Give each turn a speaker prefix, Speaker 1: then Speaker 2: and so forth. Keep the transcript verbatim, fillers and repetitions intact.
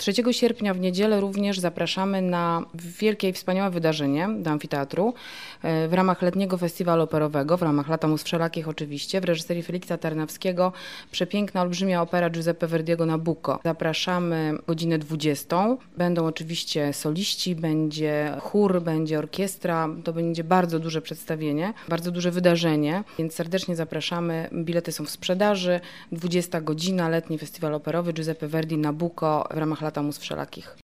Speaker 1: trzeciego sierpnia w niedzielę również zapraszamy na wielkie i wspaniałe wydarzenie do amfiteatru w ramach letniego festiwalu operowego, w ramach Lata Mus Wszelakich oczywiście, w reżyserii Feliksa Tarnawskiego, przepiękna, olbrzymia opera Giuseppe Verdiego Nabucco. Zapraszamy o godzinę dwudziestą. Będą oczywiście soliści, będzie chór, będzie orkiestra. To będzie bardzo duże przedstawienie, bardzo duże wydarzenie, więc serdecznie zapraszamy. Bilety są w sprzedaży. dwudziesta godzina, letni festiwal operowy Giuseppe Verdi Nabucco w ramach Lata Mus Wszelakich.